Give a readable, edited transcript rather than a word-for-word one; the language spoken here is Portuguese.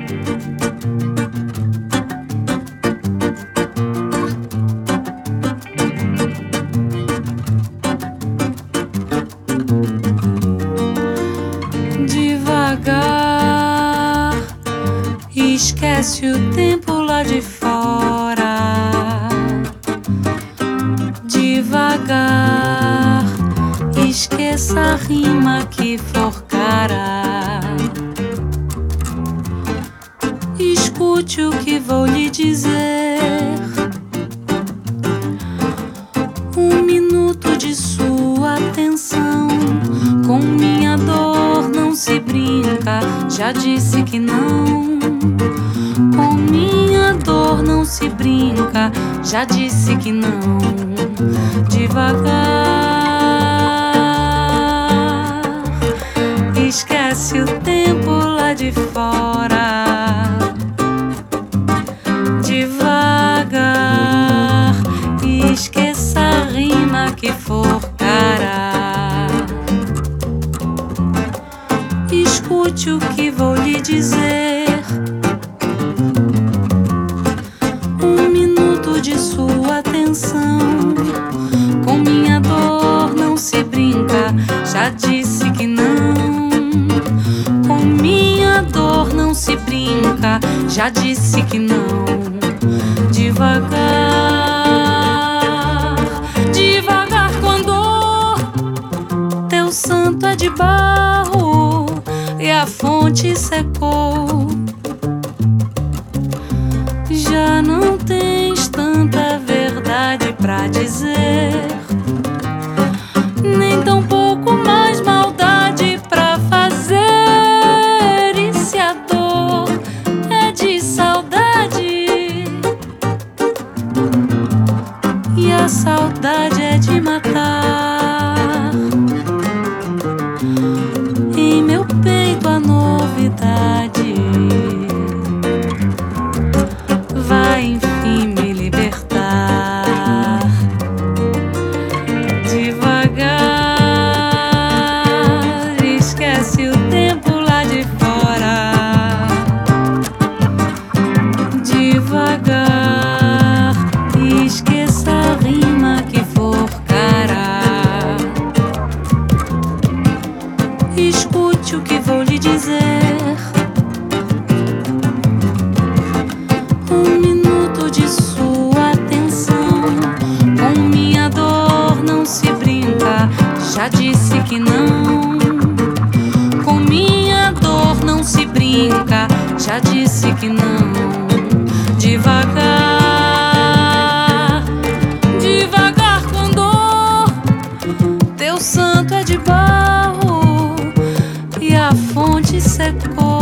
Devagar, esquece o tempo lá de fora. Devagar, esqueça a rima que forcara. Escute o que vou lhe dizer. Um minuto de sua atenção. Com minha dor não se brinca, já disse que não. Com minha dor não se brinca, já disse que não. Devagar, esquece o tempo lá de fora. Devagar, esqueça a rima que forcara. Escute o que vou lhe dizer. Um minuto de sua atenção. Com minha dor não se brinca, já disse que não. Com minha dor não se brinca, já disse que não. Devagar, devagar com dor. Teu santo é de barro e a fonte secou. Já não tens tanta verdade pra dizer, nem tão pouco mais maldade pra fazer. E se a dor é de saudade e a saudade é de matar, em meu peito a novidade vai enfim me libertar. Devagar, esquece o tempo lá de fora. Devagar, esqueça a rima que forcara. Escute o que vou lhe dizer. Um minuto de sua atenção. Com minha dor não se brinca, já disse que não. Com minha dor não se brinca, já disse que não. Devagar, devagar com dor. Teu santo é de barro e a fonte secou.